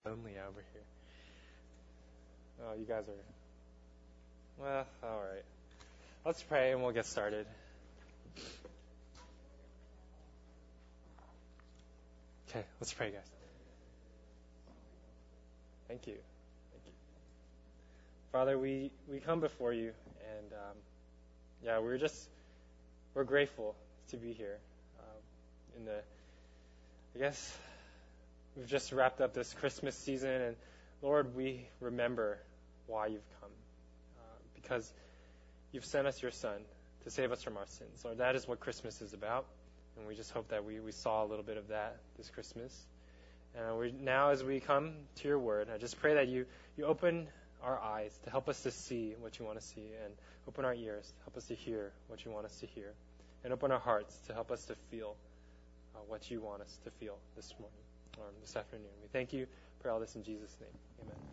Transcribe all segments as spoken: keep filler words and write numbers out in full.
Lonely over here. Oh, you guys are... Well, all right. Let's pray and we'll get started. Okay, let's pray, guys. Thank you. Thank you. Father, we, we come before you, and um, yeah, we're just, we're grateful to be here. Um, in the, I guess, we've just wrapped up this Christmas season, and Lord, we remember why you've come. Uh, because you've sent us your Son to save us from our sins. Lord, that is what Christmas is about. And we just hope that we, we saw a little bit of that this Christmas. And we, now as we come to your word, I just pray that you, you open our eyes to help us to see what you want to see, and open our ears to help us to hear what you want us to hear, and open our hearts to help us to feel uh, what you want us to feel this morning or this afternoon. We thank you for all this in Jesus' name. Amen.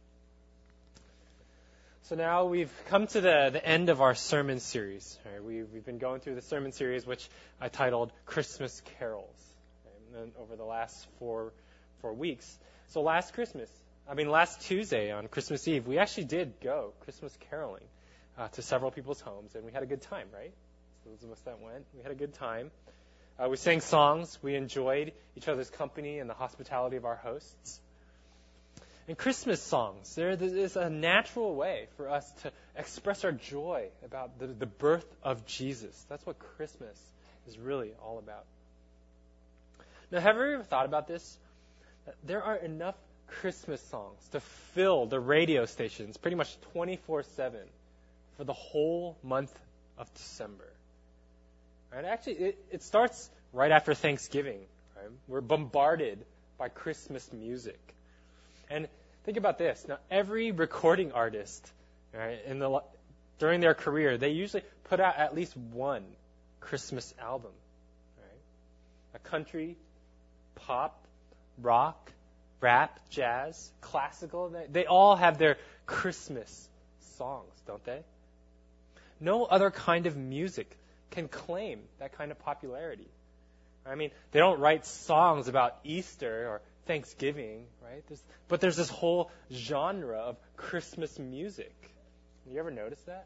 So now we've come to the, the end of our sermon series. Right? We, we've been going through the sermon series, which I titled Christmas Carols, right? And over the last four four weeks. So last Christmas, I mean last Tuesday on Christmas Eve, we actually did go Christmas caroling uh, to several people's homes, and we had a good time, right? So those of us that went, we had a good time. Uh, we sang songs. We enjoyed each other's company and the hospitality of our hosts. And Christmas songs, there is a natural way for us to express our joy about the, the birth of Jesus. That's what Christmas is really all about. Now, have you ever thought about this? There are enough Christmas songs to fill the radio stations pretty much twenty-four seven for the whole month of December. Right? Actually, it, it starts right after Thanksgiving. Right? We're bombarded by Christmas music. And think about this. Now, every recording artist, right, in the during their career, they usually put out at least one Christmas album. Right? A country, pop, rock, rap, jazz, classical, they, they all have their Christmas songs, don't they? No other kind of music can claim that kind of popularity. I mean, they don't write songs about Easter or Thanksgiving, right? There's, but there's this whole genre of Christmas music. You ever notice that?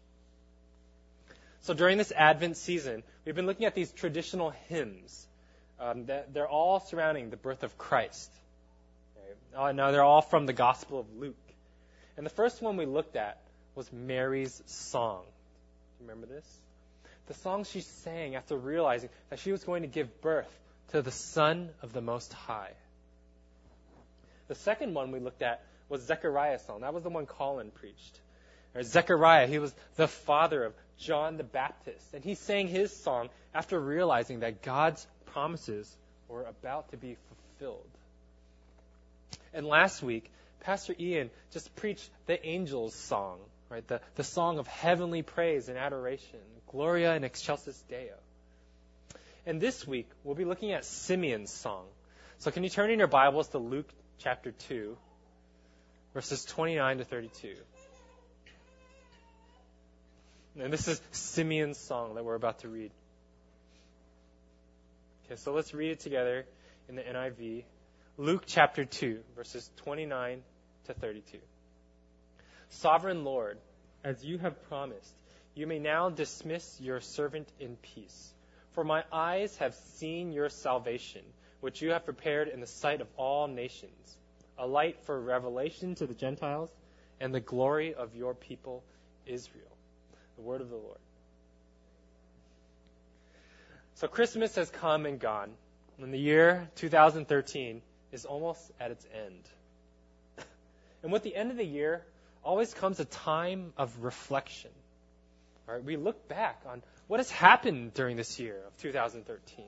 So during this Advent season, we've been looking at these traditional hymns. Um, that they're all surrounding the birth of Christ. Right? Uh, now, they're all from the Gospel of Luke. And the first one we looked at was Mary's song. Remember this? The song she sang after realizing that she was going to give birth to the Son of the Most High. The second one we looked at was Zechariah's song. That was the one Colin preached. Right? Zechariah, he was the father of John the Baptist. And he sang his song after realizing that God's promises were about to be fulfilled. And last week, Pastor Ian just preached the angels' song, right? The, the song of heavenly praise and adoration, Gloria in excelsis Deo. And this week, we'll be looking at Simeon's song. So can you turn in your Bibles to Luke chapter two, verses twenty-nine to thirty-two. And this is Simeon's song that we're about to read. Okay, so let's read it together in the N I V. Luke chapter two, verses twenty-nine to thirty-two. Sovereign Lord, as you have promised, you may now dismiss your servant in peace. For my eyes have seen your salvation, which you have prepared in the sight of all nations, a light for revelation to the Gentiles and the glory of your people Israel. The word of the Lord. So Christmas has come and gone, and the year two thousand thirteen is almost at its end. And with the end of the year always comes a time of reflection. All right, we look back on what has happened during this year of two thousand thirteen.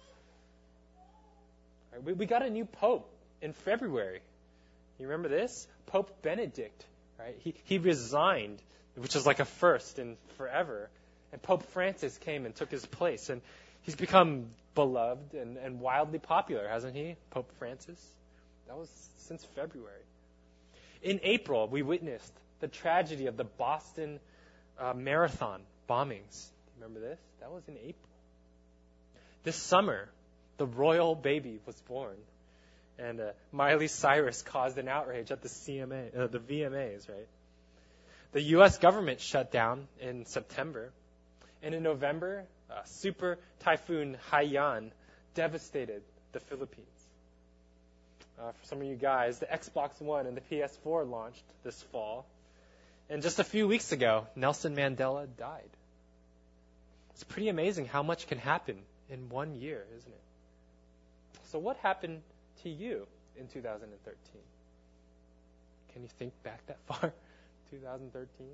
All right, we, we got a new pope in February. You remember this? Pope Benedict. Right? He, he resigned, which is like a first in forever. And Pope Francis came and took his place. And he's become beloved and, and wildly popular, hasn't he, Pope Francis? That was since February. In April, we witnessed the tragedy of the Boston uh, Marathon bombings. Remember this? That was in April. This summer, the royal baby was born. and uh, Miley Cyrus caused an outrage at the C M A, uh, the V M As, right? The U S government shut down in September, and in November, uh, Super Typhoon Haiyan devastated the Philippines. Uh, for some of you guys, the Xbox One and the P S four launched this fall, and just a few weeks ago, Nelson Mandela died. It's pretty amazing how much can happen in one year, isn't it? So what happened to you in two thousand thirteen? Can you think back that far? two thousand thirteen?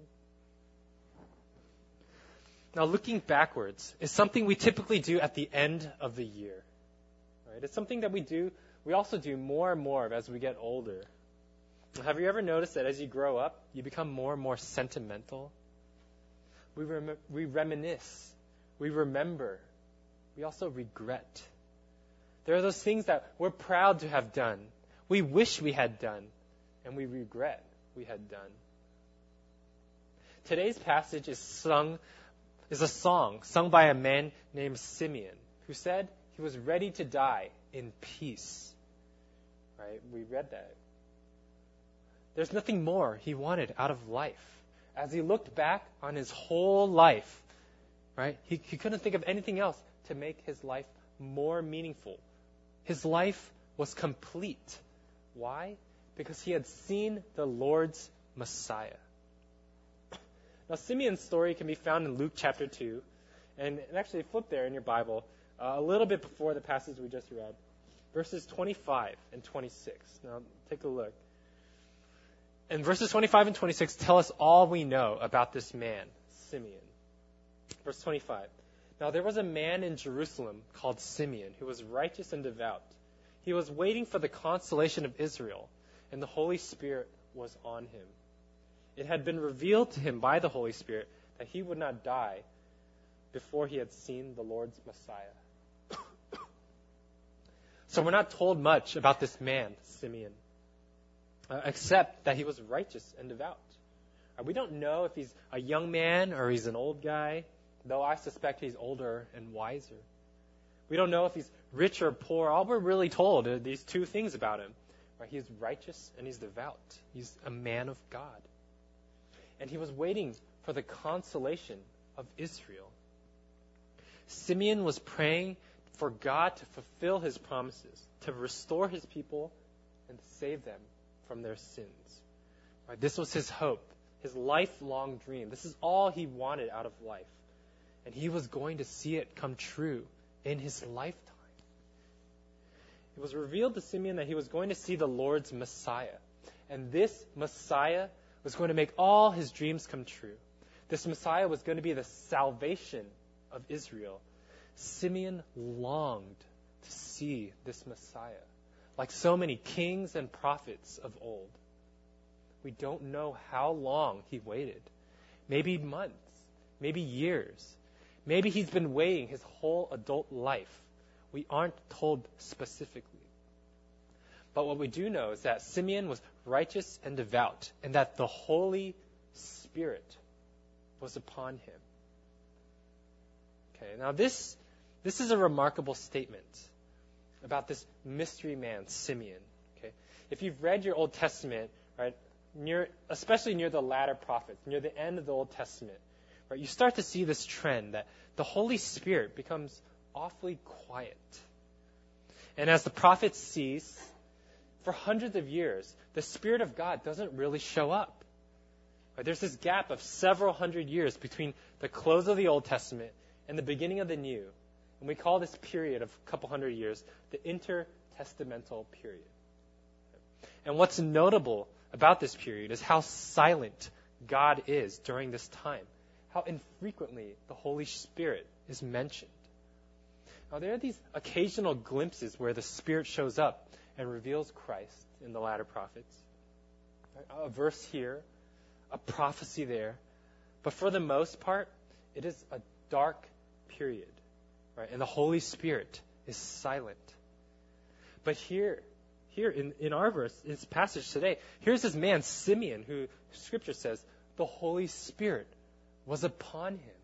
Now, looking backwards is something we typically do at the end of the year. Right? It's something that we do, we also do more and more of as we get older. Have you ever noticed that as you grow up, you become more and more sentimental? We, rem- we reminisce. We remember. We also regret. There are those things that we're proud to have done, we wish we had done, and we regret we had done. Today's passage is sung, is a song sung by a man named Simeon, who said he was ready to die in peace. Right? We read that. There's nothing more he wanted out of life. As he looked back on his whole life, right, he, he couldn't think of anything else to make his life more meaningful. His life was complete. Why? Because he had seen the Lord's Messiah. Now, Simeon's story can be found in Luke chapter two. And actually, flip there in your Bible, uh, a little bit before the passage we just read. Verses twenty-five and twenty-six. Now, take a look. And verses twenty-five and twenty-six tell us all we know about this man, Simeon. Verse twenty-five. Now there was a man in Jerusalem called Simeon who was righteous and devout. He was waiting for the consolation of Israel, and the Holy Spirit was on him. It had been revealed to him by the Holy Spirit that he would not die before he had seen the Lord's Messiah. So we're not told much about this man, Simeon, uh, except that he was righteous and devout. Uh, we don't know if he's a young man or he's an old guy, though I suspect he's older and wiser. We don't know if he's rich or poor. All we're really told are these two things about him. Right? He's righteous and he's devout. He's a man of God. And he was waiting for the consolation of Israel. Simeon was praying for God to fulfill his promises, to restore his people and save them from their sins. Right? This was his hope, his lifelong dream. This is all he wanted out of life. And he was going to see it come true in his lifetime. It was revealed to Simeon that he was going to see the Lord's Messiah. And this Messiah was going to make all his dreams come true. This Messiah was going to be the salvation of Israel. Simeon longed to see this Messiah, like so many kings and prophets of old. We don't know how long he waited. Maybe months, maybe years. Maybe he's been waiting his whole adult life. We aren't told specifically. But what we do know is that Simeon was righteous and devout, and that the Holy Spirit was upon him. Okay, now this this is a remarkable statement about this mystery man, Simeon. Okay, if you've read your Old Testament, right, near especially near the latter prophets, near the end of the Old Testament, right, you start to see this trend that the Holy Spirit becomes awfully quiet. And as the prophets cease, for hundreds of years, the Spirit of God doesn't really show up. Right, there's this gap of several hundred years between the close of the Old Testament and the beginning of the New. And we call this period of a couple hundred years the intertestamental period. And what's notable about this period is how silent God is during this time. How infrequently the Holy Spirit is mentioned. Now, there are these occasional glimpses where the Spirit shows up and reveals Christ in the latter prophets. A verse here, a prophecy there. But for the most part, it is a dark period, right? And the Holy Spirit is silent. But here, here in, in our verse, in this passage today, here's this man, Simeon, who Scripture says the Holy Spirit was upon him.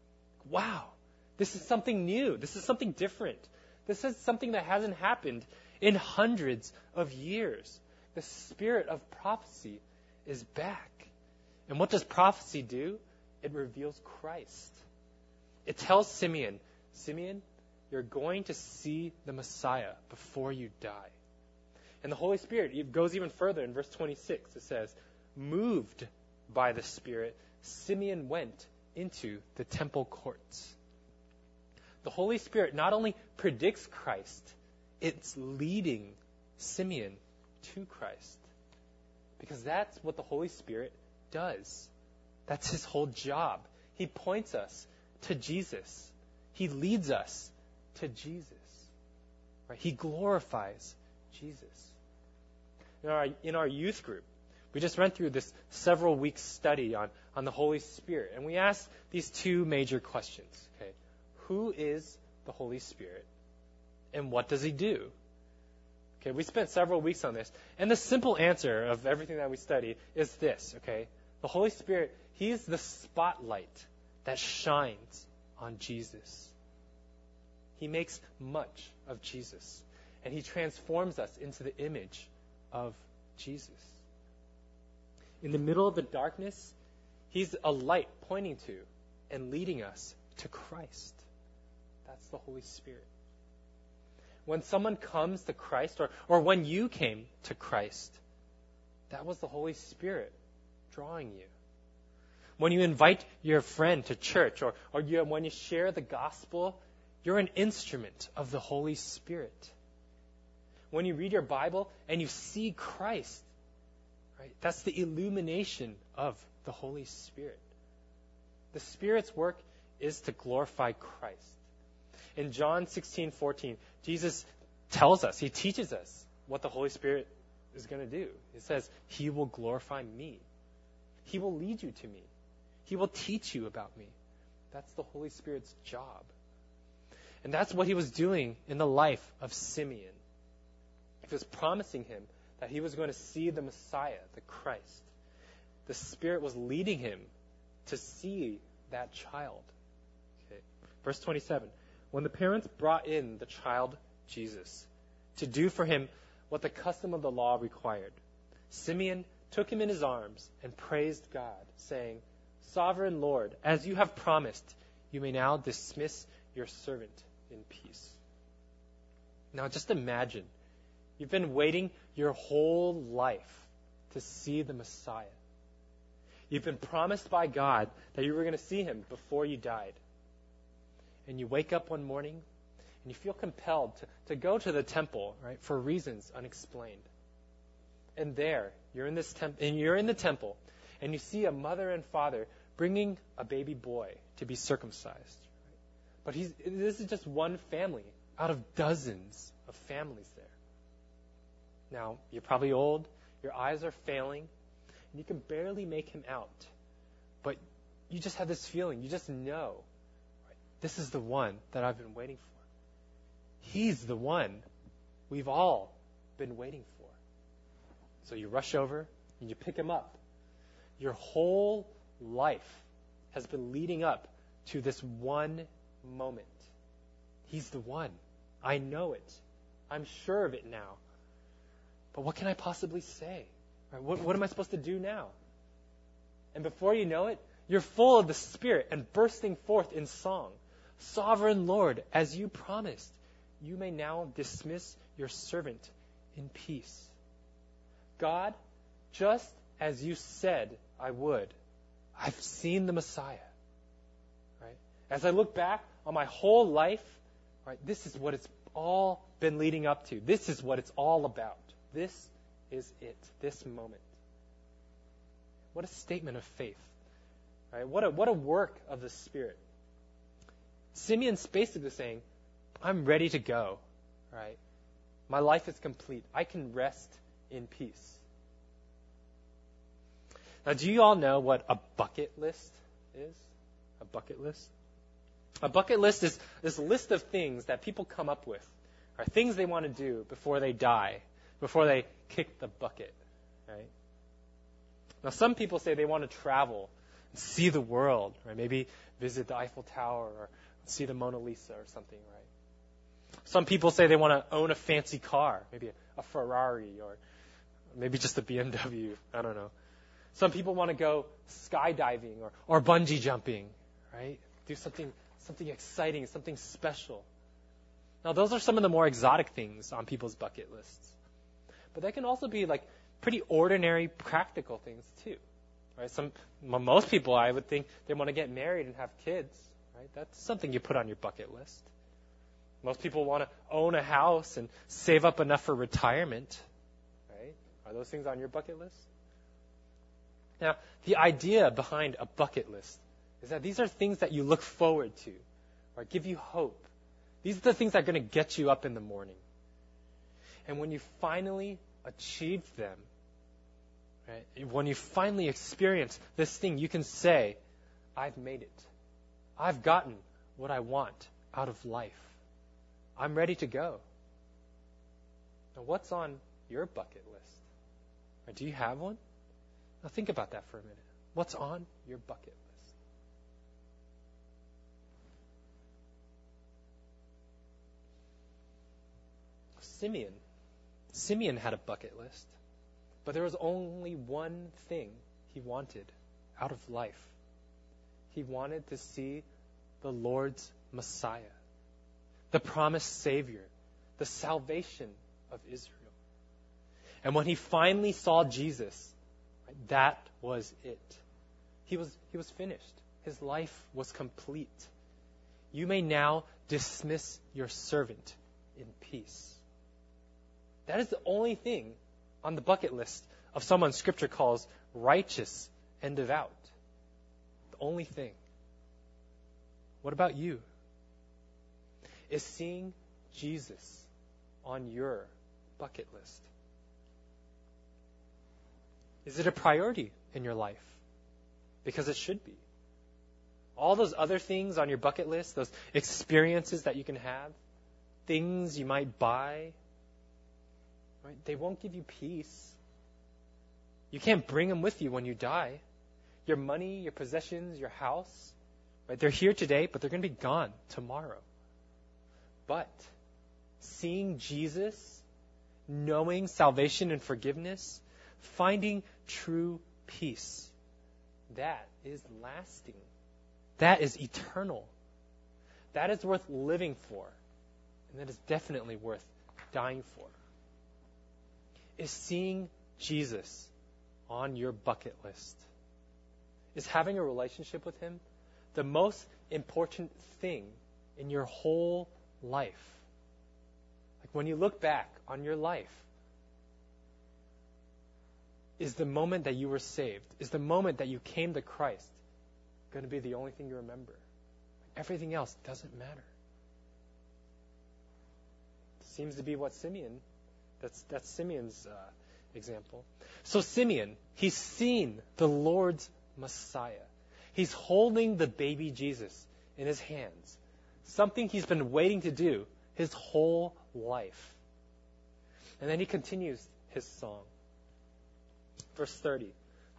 Wow, this is something new. This is something different. This is something that hasn't happened in hundreds of years. The spirit of prophecy is back. And what does prophecy do? It reveals Christ. It tells Simeon, Simeon, you're going to see the Messiah before you die. And the Holy Spirit, it goes even further in verse twenty-six. It says, moved by the Spirit, Simeon went into the temple courts. The Holy Spirit not only predicts Christ, it's leading Simeon to Christ. Because that's what the Holy Spirit does. That's his whole job. He points us to Jesus. He leads us to Jesus. Right? He glorifies Jesus. In our, in our youth group, we just went through this several weeks study on, on the Holy Spirit. And we asked these two major questions. Okay, who is the Holy Spirit? And what does he do? Okay, we spent several weeks on this. And the simple answer of everything that we studied is this, okay? The Holy Spirit, he is the spotlight that shines on Jesus. He makes much of Jesus. And he transforms us into the image of Jesus. In the middle of the darkness, he's a light pointing to and leading us to Christ. That's the Holy Spirit. When someone comes to Christ, or, or when you came to Christ, that was the Holy Spirit drawing you. When you invite your friend to church, or, or you, when you share the gospel, you're an instrument of the Holy Spirit. When you read your Bible and you see Christ, right, that's the illumination of the Holy Spirit. The Spirit's work is to glorify Christ. In John sixteen fourteen, Jesus tells us, he teaches us what the Holy Spirit is going to do. He says, he will glorify me. He will lead you to me. He will teach you about me. That's the Holy Spirit's job. And that's what he was doing in the life of Simeon. He was promising him that he was going to see the Messiah, the Christ. The Spirit was leading him to see that child. Okay. Verse twenty-seven. When the parents brought in the child Jesus to do for him what the custom of the law required, Simeon took him in his arms and praised God, saying, Sovereign Lord, as you have promised, you may now dismiss your servant in peace. Now just imagine, you've been waiting your whole life to see the Messiah. You've been promised by God that you were going to see him before you died. And you wake up one morning and you feel compelled to, to go to the temple, right, for reasons unexplained. And there, you're in this temp- and you're in the temple, and you see a mother and father bringing a baby boy to be circumcised. Right? But he's, this is just one family out of dozens of families there. Now, you're probably old, your eyes are failing, and you can barely make him out. But you just have this feeling, you just know, right, this is the one that I've been waiting for. He's the one we've all been waiting for. So you rush over and you pick him up. Your whole life has been leading up to this one moment. He's the one. I know it. I'm sure of it now. But what can I possibly say? Right? What, what am I supposed to do now? And before you know it, you're full of the Spirit and bursting forth in song. Sovereign Lord, as you promised, you may now dismiss your servant in peace. God, just as you said I would, I've seen the Messiah. Right? As I look back on my whole life, right, this is what it's all been leading up to. This is what it's all about. This is it, this moment. What a statement of faith. Right? What a, what a work of the Spirit. Simeon's basically saying, I'm ready to go. Right? My life is complete. I can rest in peace. Now, do you all know what a bucket list is? A bucket list? A bucket list is this list of things that people come up with, or things they want to do before they die, before they kick the bucket, right? Now, some people say they want to travel and see the world, right? Maybe visit the Eiffel Tower or see the Mona Lisa or something, right? Some people say they want to own a fancy car, maybe a, a Ferrari or maybe just a B M W. I don't know. Some people want to go skydiving or, or bungee jumping, right? Do something something exciting, something special. Now, those are some of the more exotic things on people's bucket lists. But they can also be like pretty ordinary, practical things too, right? Some, well, most people, I would think, they want to get married and have kids, right? That's something you put on your bucket list. Most people want to own a house and save up enough for retirement, right? Are those things on your bucket list? Now, the idea behind a bucket list is that these are things that you look forward to or give you hope. These are the things that are going to get you up in the morning. And when you finally achieve them, right, when you finally experience this thing, you can say, I've made it. I've gotten what I want out of life. I'm ready to go. Now, what's on your bucket list? Or do you have one? Now, think about that for a minute. What's on your bucket list? Simeon. Simeon had a bucket list, but there was only one thing he wanted out of life. He wanted to see the Lord's Messiah, the promised Savior, the salvation of Israel. And when he finally saw Jesus, right, that was it. He was, he was finished. His life was complete. You may now dismiss your servant in peace. That is the only thing on the bucket list of someone Scripture calls righteous and devout. The only thing. What about you? Is seeing Jesus on your bucket list? Is it a priority in your life? Because it should be. All those other things on your bucket list, those experiences that you can have, things you might buy, right, they won't give you peace. You can't bring them with you when you die. Your money, your possessions, your house, right, they're here today, but they're going to be gone tomorrow. But seeing Jesus, knowing salvation and forgiveness, finding true peace, that is lasting. That is eternal. That is worth living for. And that is definitely worth dying for. Is seeing Jesus on your bucket list? Is having a relationship with Him the most important thing in your whole life? Like when you look back on your life, is the moment that you were saved, is the moment that you came to Christ going to be the only thing you remember? Everything else doesn't matter. Seems to be what Simeon, that's, that's Simeon's uh, example. So Simeon, he's seen the Lord's Messiah. He's holding the baby Jesus in his hands, something he's been waiting to do his whole life. And then he continues his song. Verse thirty.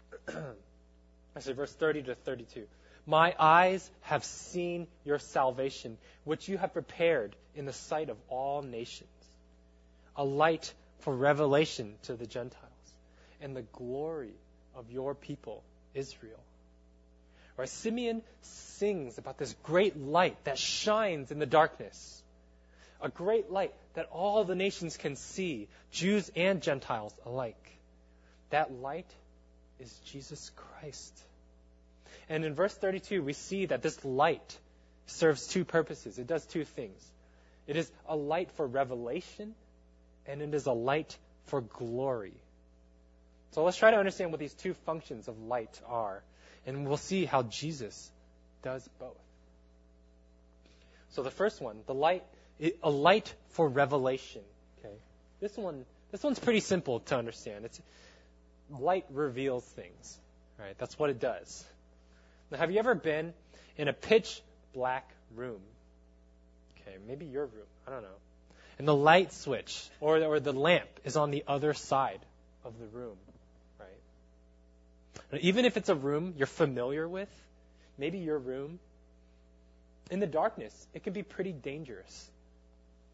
I say verse thirty to thirty-two. My eyes have seen your salvation, which you have prepared in the sight of all nations, a light for revelation to the Gentiles, and the glory of your people, Israel. Right? Simeon sings about this great light that shines in the darkness, a great light that all the nations can see, Jews and Gentiles alike. That light is Jesus Christ. And in verse thirty-two, we see that this light serves two purposes. It does two things. It is a light for revelation, and it is a light for glory. So let's try to understand what these two functions of light are, and we'll see how Jesus does both. So the first one, the light, a light for revelation. Okay, this one, this one's pretty simple to understand. It's light reveals things, right? That's what it does. Now, have you ever been in a pitch black room? Okay, maybe your room, I don't know. And the light switch or, or the lamp is on the other side of the room, right? And even if it's a room you're familiar with, maybe your room, in the darkness, it can be pretty dangerous.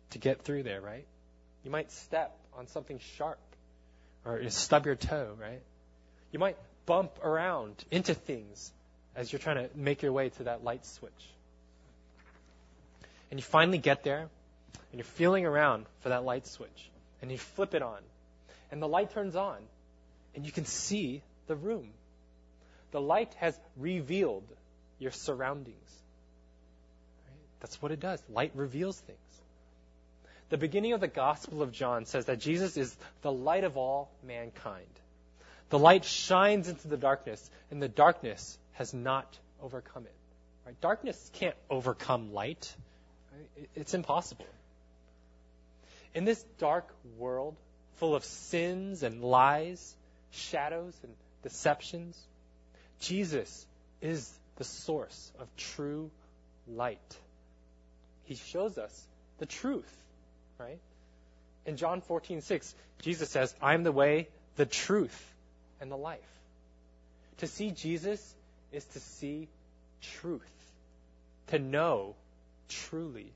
to get through there, right? You might step on something sharp or you stub your toe, right? You might bump around into things as you're trying to make your way to that light switch. And you finally get there, and you're feeling around for that light switch, and you flip it on, and the light turns on, and you can see the room. The light has revealed your surroundings. Right? That's what it does. Light reveals things. The beginning of the Gospel of John says that Jesus is the light of all mankind. The light shines into the darkness, and the darkness has not overcome it. Right? Darkness can't overcome light. Right? It's impossible. In this dark world, full of sins and lies, shadows and deceptions, Jesus is the source of true light. He shows us the truth, right? In John fourteen six, Jesus says, I am the way, the truth, and the life. To see Jesus is to see truth, to know truly.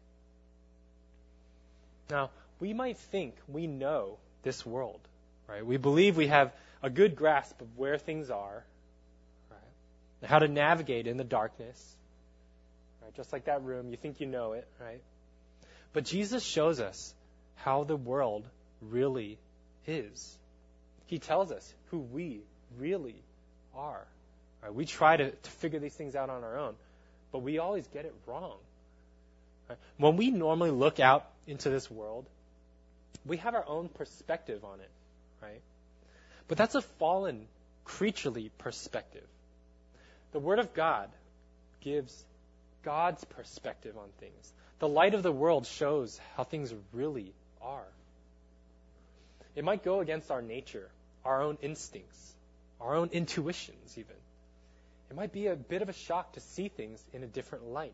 Now, we might think we know this world, right? We believe we have a good grasp of where things are, right? How to navigate in the darkness, right? Just like that room, you think you know it, right? But Jesus shows us how the world really is. He tells us who we really are. Right? We try to, to figure these things out on our own, but we always get it wrong. Right? When we normally look out into this world, we have our own perspective on it, right? But that's a fallen, creaturely perspective. The Word of God gives God's perspective on things. The light of the world shows how things really are. It might go against our nature, our own instincts, our own intuitions even. It might be a bit of a shock to see things in a different light.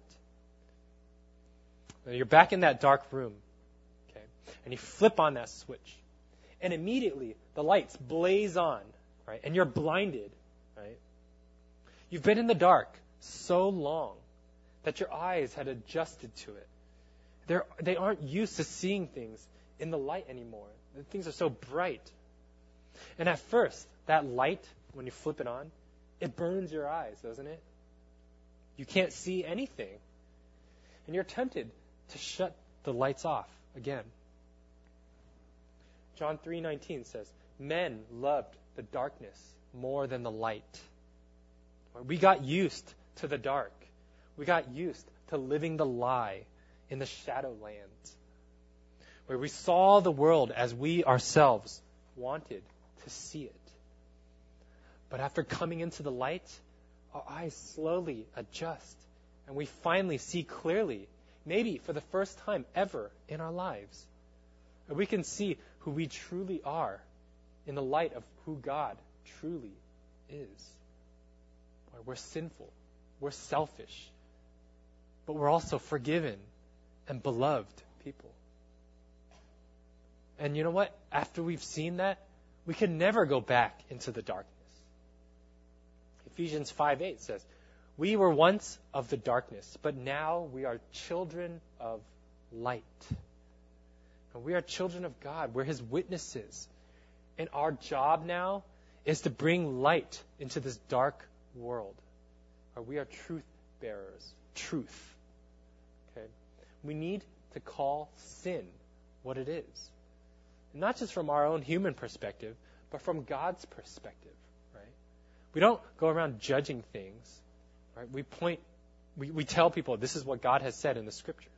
Now, you're back in that dark room, okay, and you flip on that switch, and immediately the lights blaze on, right, and you're blinded, right? You've been in the dark so long that your eyes had adjusted to it. They're, they aren't used to seeing things in the light anymore. The things are so bright. And at first, that light, when you flip it on, it burns your eyes, doesn't it? You can't see anything. And you're tempted to shut the lights off again. John three nineteen says, men loved the darkness more than the light. We got used to the dark. We got used to living the lie in the shadowlands, where we saw the world as we ourselves wanted to see it. But after coming into the light, our eyes slowly adjust, and we finally see clearly, maybe for the first time ever in our lives. And we can see who we truly are in the light of who God truly is. We're sinful, we're selfish, but we're also forgiven and beloved people. And you know what? After we've seen that, we can never go back into the darkness. Ephesians five eight says, we were once of the darkness, but now we are children of light. And we are children of God. We're His witnesses. And our job now is to bring light into this dark world. Or we are truth bearers. Truth. Okay? We need to call sin what it is. And not just from our own human perspective, but from God's perspective. Right? We don't go around judging things. Right? We point, we, we tell people this is what God has said in the Scriptures.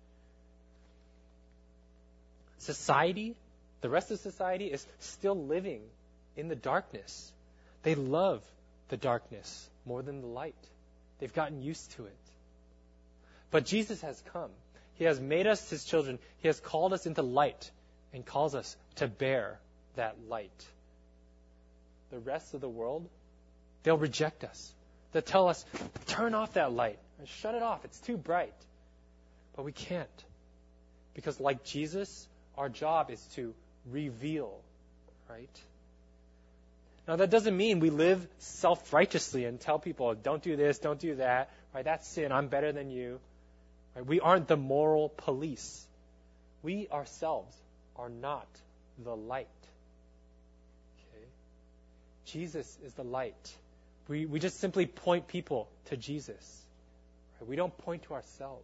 Society, the rest of society is still living in the darkness. They love the darkness more than the light. They've gotten used to it. But Jesus has come. He has made us His children. He has called us into light and calls us to bear that light. The rest of the world, they'll reject us. They'll tell us, turn off that light. Shut it off. It's too bright. But we can't. Because like Jesus, our job is to reveal, right? Now, that doesn't mean we live self-righteously and tell people, don't do this, don't do that. Right? That's sin. I'm better than you. Right? We aren't the moral police. we ourselves are not the light. Okay? Jesus is the light. We, we just simply point people to Jesus. Right? We don't point to ourselves.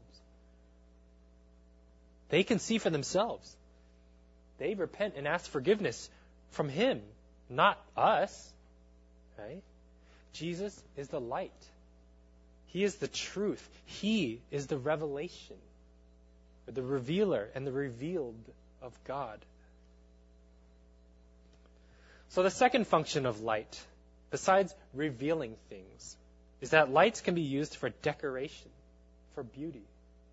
They can see for themselves. They repent and ask forgiveness from Him, not us. Right? Jesus is the light. He is the truth. He is the revelation, or the revealer and the revealed of God. So the second function of light, besides revealing things, is that lights can be used for decoration, for beauty.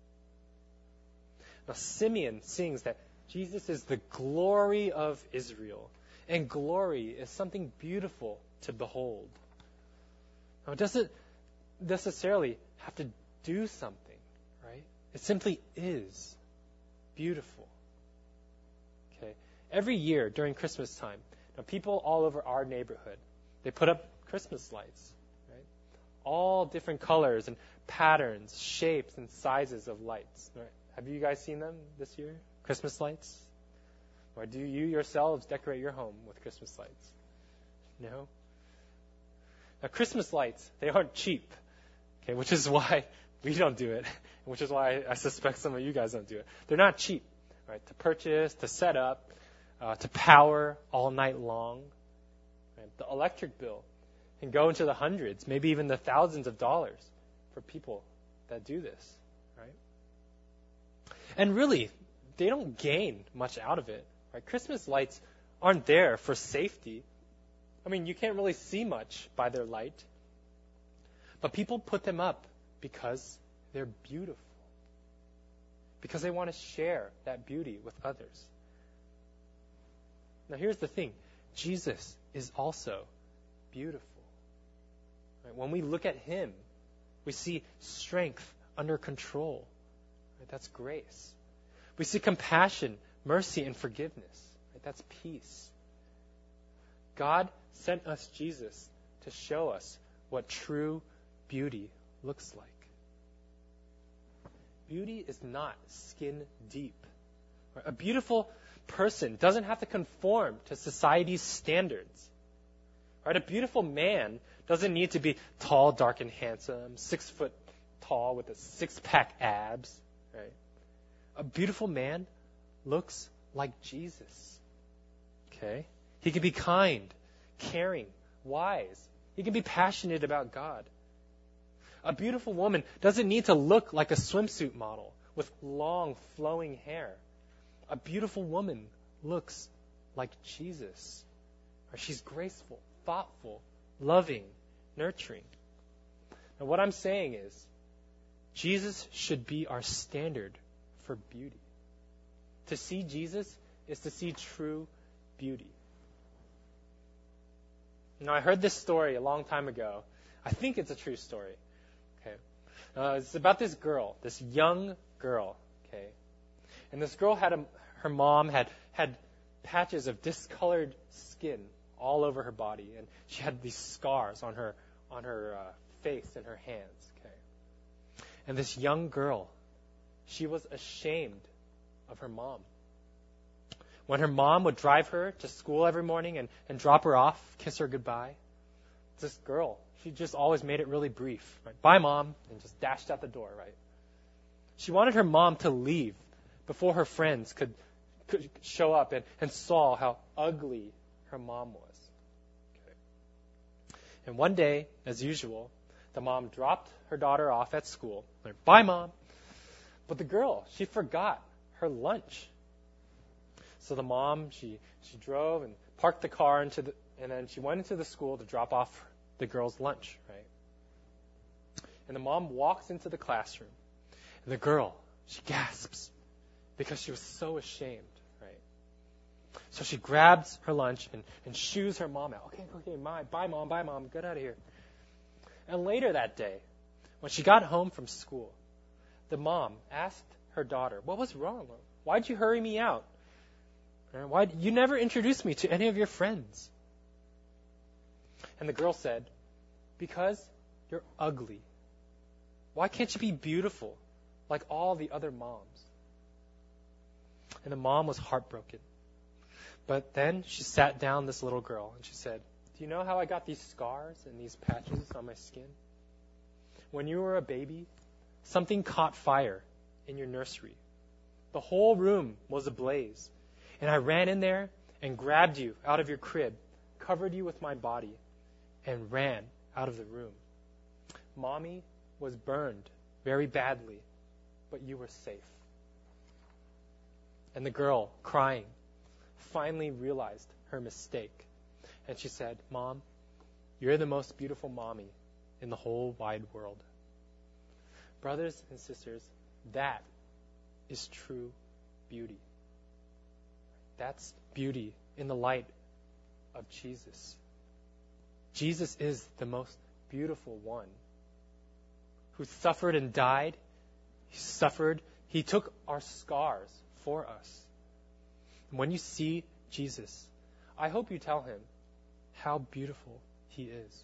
Now, Simeon sings that Jesus is the glory of Israel, and glory is something beautiful to behold. Now, it doesn't necessarily have to do something, right? It simply is beautiful. Okay. Every year during Christmas time, now people all over our neighborhood, they put up Christmas lights, right? All different colors and patterns, shapes and sizes of lights. Right? Have you guys seen them this year? Christmas lights? Or do you yourselves decorate your home with Christmas lights? No? Now, Christmas lights, they aren't cheap, okay, which is why we don't do it, which is why I suspect some of you guys don't do it. They're not cheap, right, to purchase, to set up, uh, to power all night long. Right? The electric bill can go into the hundreds, maybe even the thousands of dollars for people that do this, right? And really, they don't gain much out of it, right? Christmas lights aren't there for safety. I mean, you can't really see much by their light. But people put them up because they're beautiful. Because they want to share that beauty with others. Now, here's the thing. Jesus is also beautiful. Right? When we look at Him, we see strength under control. Right? That's grace. We see compassion, mercy, and forgiveness. Right? That's peace. God sent us Jesus to show us what true beauty looks like. Beauty is not skin deep. A beautiful person doesn't have to conform to society's standards. Right? A beautiful man doesn't need to be tall, dark, and handsome, six foot tall with a six-pack abs. Right? A beautiful man looks like Jesus. Okay? He can be kind, caring, wise. He can be passionate about God. A beautiful woman doesn't need to look like a swimsuit model with long, flowing hair. A beautiful woman looks like Jesus. Or she's graceful, thoughtful, loving, nurturing. Now, what I'm saying is, Jesus should be our standard for beauty. To see Jesus is to see true beauty. Now, I heard this story a long time ago. I think it's a true story. Okay, uh, it's about this girl, this young girl. Okay, and this girl had a, her mom had had patches of discolored skin all over her body, and she had these scars on her on her uh, face and her hands. Okay, and this young girl, she was ashamed of her mom. When her mom would drive her to school every morning and, and drop her off, kiss her goodbye, this girl, she just always made it really brief. Right? Bye, Mom, and just dashed out the door, right? She wanted her mom to leave before her friends could, could show up and, and saw how ugly her mom was. Okay. And one day, as usual, the mom dropped her daughter off at school. Like, bye, Mom. But the girl, she forgot her lunch. So the mom, she, she drove and parked the car into the, and then she went into the school to drop off the girl's lunch, right? And the mom walks into the classroom, and the girl, she gasps because she was so ashamed, right? So she grabs her lunch and, and shoos her mom out. Okay, okay, my, bye, Mom, bye, Mom, get out of here. And later that day, when she got home from school, the mom asked her daughter, what was wrong? Why'd you hurry me out? Why you never introduced me to any of your friends? And the girl said, because you're ugly. Why can't you be beautiful like all the other moms? And the mom was heartbroken. But then she sat down this little girl and she said, do you know how I got these scars and these patches on my skin? When you were a baby, something caught fire in your nursery. The whole room was ablaze. And I ran in there and grabbed you out of your crib, covered you with my body, and ran out of the room. Mommy was burned very badly, but you were safe. And the girl, crying, finally realized her mistake. And she said, Mom, you're the most beautiful mommy in the whole wide world. Brothers and sisters, that is true beauty. That's beauty in the light of Jesus. Jesus is the most beautiful one who suffered and died. He suffered. He took our scars for us. When you see Jesus, I hope you tell him how beautiful he is.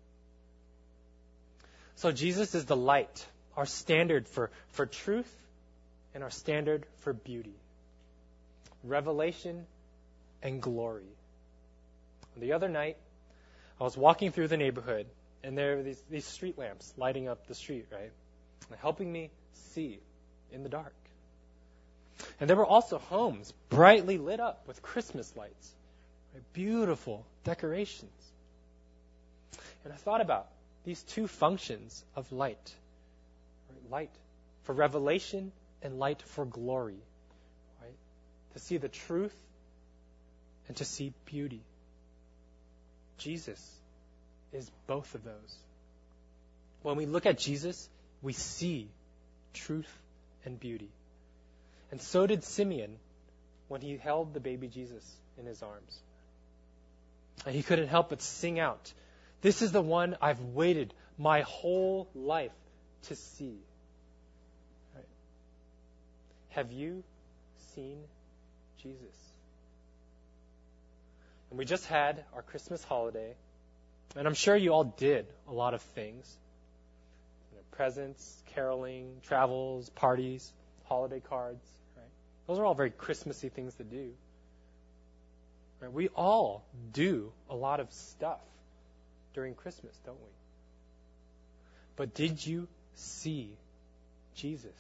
So Jesus is the light, our standard for, for truth and our standard for beauty, revelation and glory. The other night, I was walking through the neighborhood, and there were these, these street lamps lighting up the street, right? Helping me see in the dark. And there were also homes brightly lit up with Christmas lights, right? Beautiful decorations. And I thought about these two functions of light. Right? Light for revelation and light for glory. Right? To see the truth and to see beauty. Jesus is both of those. When we look at Jesus, we see truth and beauty. And so did Simeon when he held the baby Jesus in his arms. And he couldn't help but sing out, this is the one I've waited my whole life to see. Right? Have you seen Jesus? And we just had our Christmas holiday, and I'm sure you all did a lot of things. You know, presents, caroling, travels, parties, holiday cards. Right? Those are all very Christmassy things to do. Right? We all do a lot of stuff during Christmas, don't we? But did you see Jesus?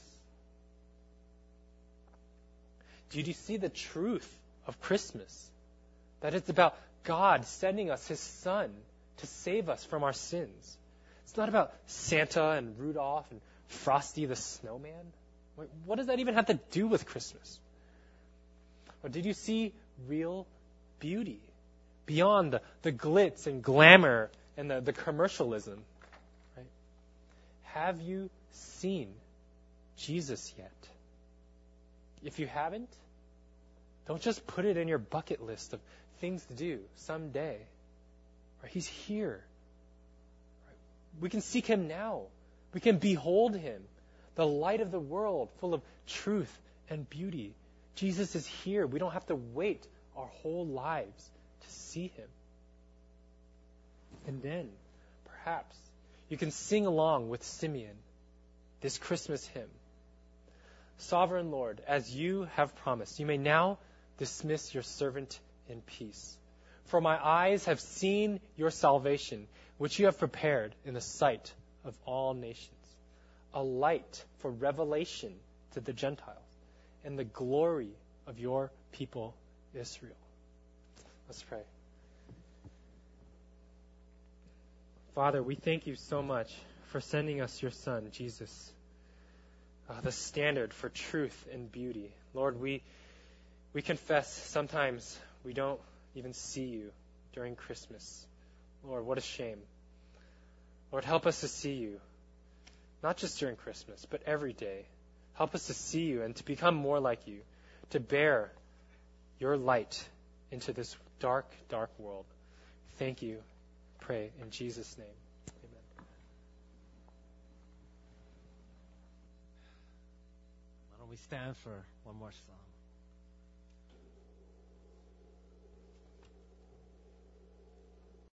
Did you see the truth of Christmas? That it's about God sending us his Son to save us from our sins. It's not about Santa and Rudolph and Frosty the Snowman. What does that even have to do with Christmas? Or did you see real beauty beyond the, the glitz and glamour and the, the commercialism? Right? Have you seen Jesus yet? If you haven't, don't just put it in your bucket list of things to do someday. Right? He's here. Right? We can seek him now. We can behold him, the light of the world, full of truth and beauty. Jesus is here. We don't have to wait our whole lives to see him. And then, perhaps, you can sing along with Simeon this Christmas hymn. Sovereign Lord, as you have promised, you may now dismiss your servant in peace. For my eyes have seen your salvation, which you have prepared in the sight of all nations, a light for revelation to the Gentiles, and the glory of your people Israel. Let's pray. Father, we thank you so much for sending us your Son, Jesus, uh, the standard for truth and beauty. Lord, we we confess sometimes we don't even see you during Christmas. Lord, what a shame. Lord, help us to see you, not just during Christmas, but every day. Help us to see you and to become more like you, to bear your light into this dark, dark world. Thank you. Pray in Jesus' name. Amen. Why don't we stand for one more song?